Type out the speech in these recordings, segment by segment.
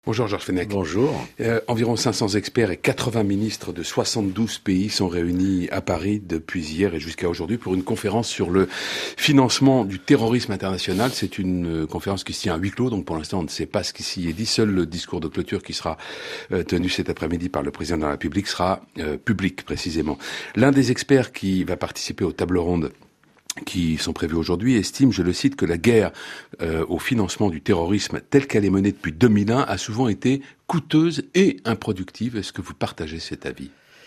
Bonjour Georges Fenech. Bonjour. Environ 500 experts et 80 ministres de 72 pays sont réunis à Paris depuis hier et jusqu'à aujourd'hui pour une conférence sur le financement du terrorisme international. C'est une conférence qui se tient à huis clos, donc pour l'instant on ne sait pas ce qui s'y est dit. Seul le discours de clôture qui sera tenu cet après-midi par le président de la République sera public précisément. L'un des experts qui va participer aux tables rondes qui sont prévus aujourd'hui, estime, je le cite, que la guerre au financement du terrorisme telle qu'elle est menée depuis 2001 a souvent été coûteuse et improductive. Est-ce que vous partagez cet avis ?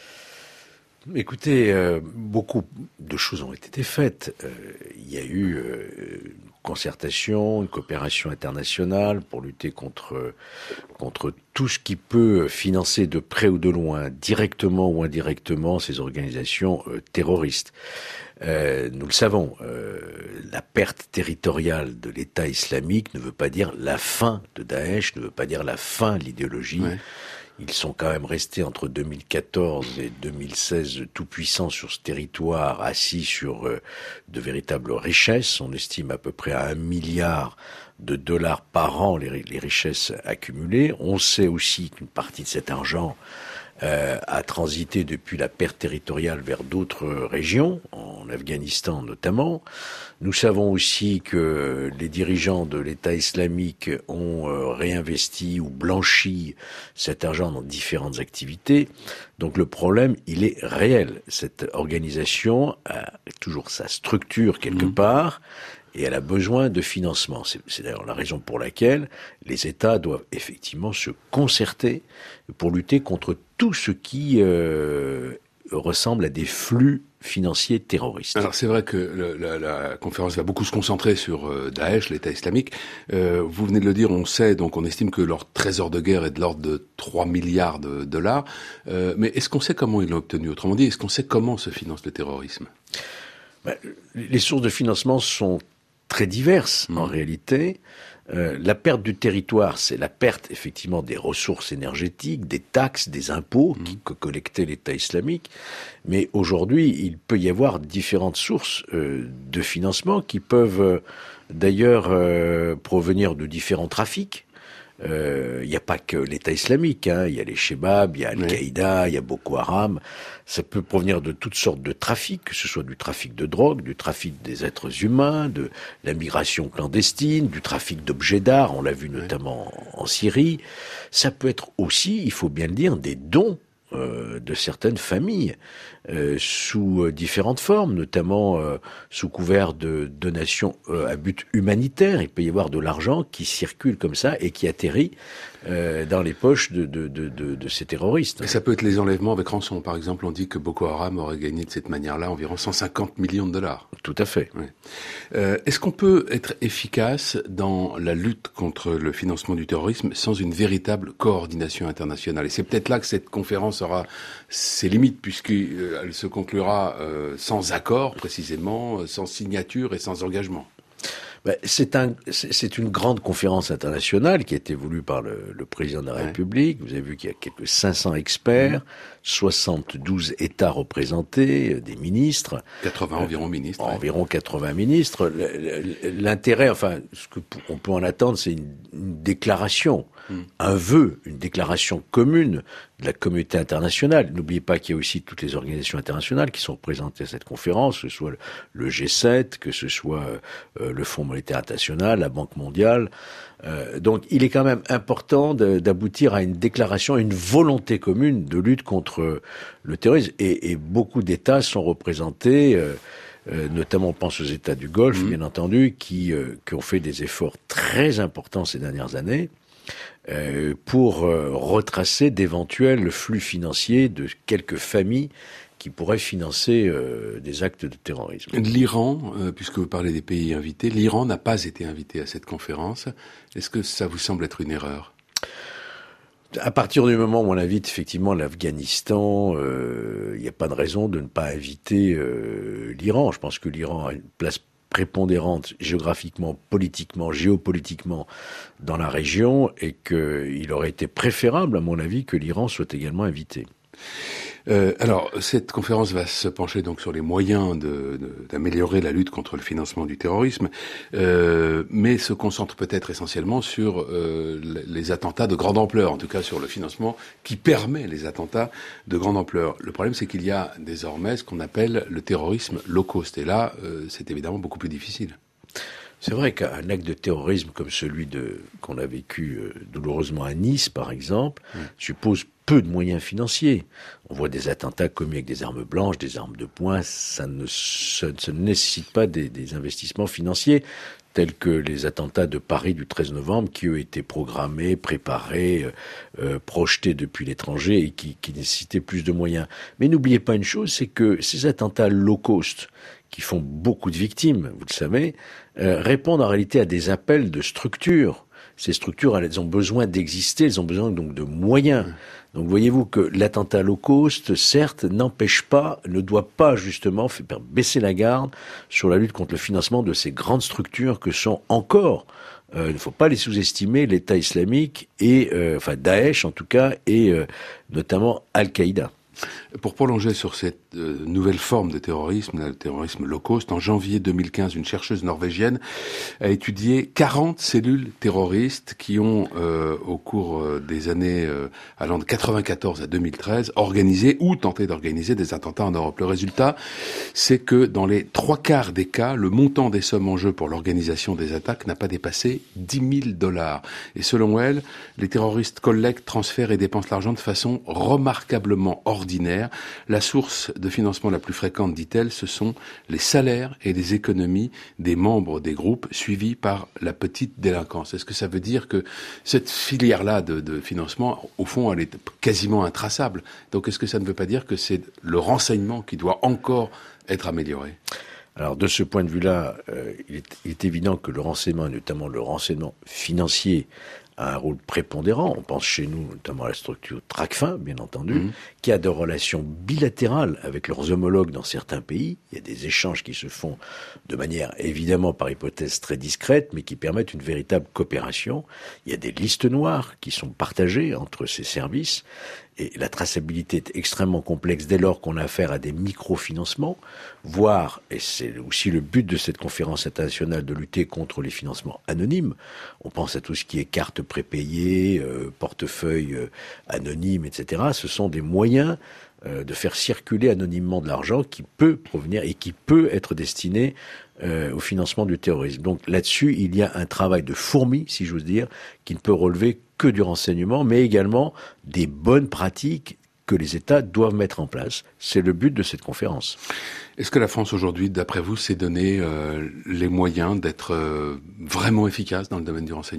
Écoutez, beaucoup de choses ont été faites. Il y a eu une concertation, une coopération internationale pour lutter contre tout ce qui peut financer de près ou de loin, directement ou indirectement, ces organisations terroristes. Nous le savons, la perte territoriale de l'État islamique ne veut pas dire la fin de Daesh, ne veut pas dire la fin de l'idéologie. Ouais. Ils sont quand même restés entre 2014 et 2016 tout puissants sur ce territoire, assis sur de véritables richesses. On estime à peu près à $1 milliard par an les richesses accumulées. On sait aussi qu'une partie de cet argent a transité depuis la perte territoriale vers d'autres régions, en Afghanistan notamment. Nous savons aussi que les dirigeants de l'État islamique ont réinvesti ou blanchi cet argent dans différentes activités. Donc le problème, il est réel. Cette organisation a toujours sa structure quelque part, et elle a besoin de financement. C'est d'ailleurs la raison pour laquelle les États doivent effectivement se concerter pour lutter contre tout ce qui ressemble à des flux financiers terroristes. Alors c'est vrai que la conférence va beaucoup se concentrer sur Daesh, l'État islamique. Vous venez de le dire, on sait, donc on estime que leur trésor de guerre est de l'ordre de 3 milliards de dollars. Mais est-ce qu'on sait comment ils l'ont obtenu ? Autrement dit, est-ce qu'on sait comment se finance le terrorisme ? Les sources de financement sont très diverses en réalité. La perte du territoire, c'est la perte effectivement des ressources énergétiques, des taxes, des impôts que collectait l'État islamique. Mais aujourd'hui, il peut y avoir différentes sources de financement qui peuvent d'ailleurs provenir de différents trafics. Il n'y a pas que l'État islamique, il y a les Shebab, il y a Al-Qaïda, il y a Boko Haram. Ça peut provenir de toutes sortes de trafics, que ce soit du trafic de drogue, du trafic des êtres humains, de la migration clandestine, du trafic d'objets d'art, on l'a vu notamment en Syrie. Ça peut être aussi, il faut bien le dire, des dons de certaines familles sous différentes formes, notamment sous couvert de donations à but humanitaire. Il peut y avoir de l'argent qui circule comme ça et qui atterrit dans les poches de ces terroristes. Et ça peut être les enlèvements avec rançon. Par exemple, on dit que Boko Haram aurait gagné de cette manière-là environ 150 millions de dollars. Tout à fait. Oui. Est-ce qu'on peut être efficace dans la lutte contre le financement du terrorisme sans une véritable coordination internationale ? Et c'est peut-être là que cette conférence aura ses limites, puisqu'elle se conclura sans accord, précisément, sans signature et sans engagement. C'est une grande conférence internationale qui a été voulue par le président de la République. Vous avez vu qu'il y a quelques 500 experts, 72 États représentés, des ministres. 80 environ ministres. Environ 80 ministres. L'intérêt, enfin, ce qu'on peut en attendre, c'est une déclaration, un vœu, une déclaration commune de la communauté internationale. N'oubliez pas qu'il y a aussi toutes les organisations internationales qui sont représentées à cette conférence, que ce soit le G7, que ce soit le Fonds monétaire international, la Banque mondiale. Donc il est quand même important d'aboutir à une déclaration, à une volonté commune de lutte contre le terrorisme. Et beaucoup d'États sont représentés, notamment on pense aux États du Golfe, bien entendu, qui ont fait des efforts très importants ces dernières années pour retracer d'éventuels flux financiers de quelques familles qui pourraient financer des actes de terrorisme. L'Iran, puisque vous parlez des pays invités, l'Iran n'a pas été invité à cette conférence. Est-ce que ça vous semble être une erreur ? À partir du moment où on invite effectivement l'Afghanistan, il n'y a pas de raison de ne pas inviter l'Iran. Je pense que l'Iran a une place prépondérante géographiquement, politiquement, géopolitiquement dans la région et qu'il aurait été préférable, à mon avis, que l'Iran soit également invité. Alors, cette conférence va se pencher donc sur les moyens d'améliorer la lutte contre le financement du terrorisme, mais se concentre peut-être essentiellement sur les attentats de grande ampleur, en tout cas sur le financement qui permet les attentats de grande ampleur. Le problème, c'est qu'il y a désormais ce qu'on appelle le terrorisme low cost, et là, c'est évidemment beaucoup plus difficile. C'est vrai qu'un acte de terrorisme comme celui qu'on a vécu douloureusement à Nice, par exemple, suppose peu de moyens financiers. On voit des attentats commis avec des armes blanches, des armes de poing, ça ne nécessite pas des investissements financiers tels que les attentats de Paris du 13 novembre qui eux étaient programmés, préparés, projetés depuis l'étranger et qui nécessitaient plus de moyens. Mais n'oubliez pas une chose, c'est que ces attentats low cost qui font beaucoup de victimes, vous le savez, répondent en réalité à des appels de structures. Ces structures, elles ont besoin d'exister, elles ont besoin donc de moyens. Donc voyez-vous que l'attentat low cost, certes, n'empêche pas, ne doit pas justement faire baisser la garde sur la lutte contre le financement de ces grandes structures que sont encore, il ne faut pas les sous-estimer, l'État islamique et, Daesh en tout cas, et notamment Al-Qaïda. Pour prolonger sur cette nouvelle forme de terrorisme, le terrorisme low cost, en janvier 2015, une chercheuse norvégienne a étudié 40 cellules terroristes qui ont, au cours des années allant de 94 à 2013, organisé ou tenté d'organiser des attentats en Europe. Le résultat, c'est que dans les 3/4 des cas, le montant des sommes en jeu pour l'organisation des attaques n'a pas dépassé $10 000. Et selon elle, les terroristes collectent, transfèrent et dépensent l'argent de façon remarquablement ordinaire. La source de financement la plus fréquente, dit-elle, ce sont les salaires et les économies des membres des groupes suivis par la petite délinquance. Est-ce que ça veut dire que cette filière-là de financement, au fond, elle est quasiment intraçable? Donc est-ce que ça ne veut pas dire que c'est le renseignement qui doit encore être amélioré? Alors de ce point de vue-là, il est évident que le renseignement, et notamment le renseignement financier, a un rôle prépondérant. On pense chez nous notamment à la structure Tracfin, bien entendu, qui a des relations bilatérales avec leurs homologues dans certains pays. Il y a des échanges qui se font de manière, évidemment, par hypothèse très discrète, mais qui permettent une véritable coopération. Il y a des listes noires qui sont partagées entre ces services. Et la traçabilité est extrêmement complexe dès lors qu'on a affaire à des microfinancements, voire, et c'est aussi le but de cette conférence internationale, de lutter contre les financements anonymes. On pense à tout ce qui est cartes prépayées, portefeuille anonyme, etc. Ce sont des moyens de faire circuler anonymement de l'argent qui peut provenir et qui peut être destiné au financement du terrorisme. Donc là-dessus, il y a un travail de fourmi, si j'ose dire, qui ne peut relever que du renseignement, mais également des bonnes pratiques que les États doivent mettre en place. C'est le but de cette conférence. Est-ce que la France aujourd'hui, d'après vous, s'est donné les moyens d'être vraiment efficace dans le domaine du renseignement ?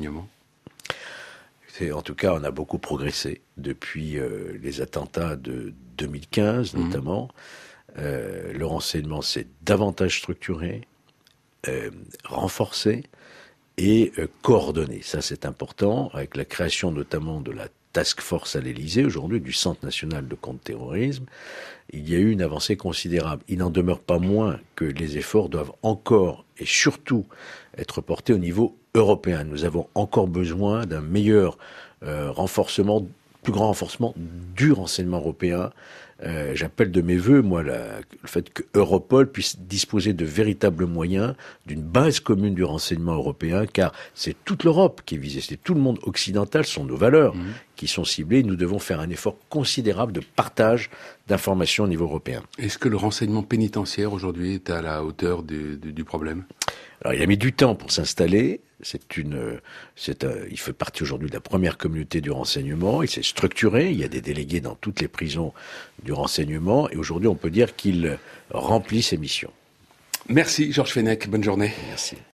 En tout cas, on a beaucoup progressé depuis les attentats de 2015, notamment. Le renseignement s'est davantage structuré, renforcé et coordonné. Ça, c'est important, avec la création notamment de la task force à l'Élysée, aujourd'hui, du Centre national de contre-terrorisme. Il y a eu une avancée considérable. Il n'en demeure pas moins que les efforts doivent encore et surtout être portés au niveau européen. Nous avons encore besoin d'un meilleur renforcement, plus grand renforcement du renseignement européen. J'appelle de mes vœux, moi, le fait que Europol puisse disposer de véritables moyens, d'une base commune du renseignement européen, car c'est toute l'Europe qui est visée, c'est tout le monde occidental, ce sont nos valeurs qui sont ciblées. Nous devons faire un effort considérable de partage d'informations au niveau européen. Est-ce que le renseignement pénitentiaire aujourd'hui est à la hauteur du problème ? Alors, il a mis du temps pour s'installer. Il fait partie aujourd'hui de la première communauté du renseignement. Il s'est structuré. Il y a des délégués dans toutes les prisons du renseignement. Et aujourd'hui, on peut dire qu'il remplit ses missions. Merci, Georges Fenech. Bonne journée. Merci.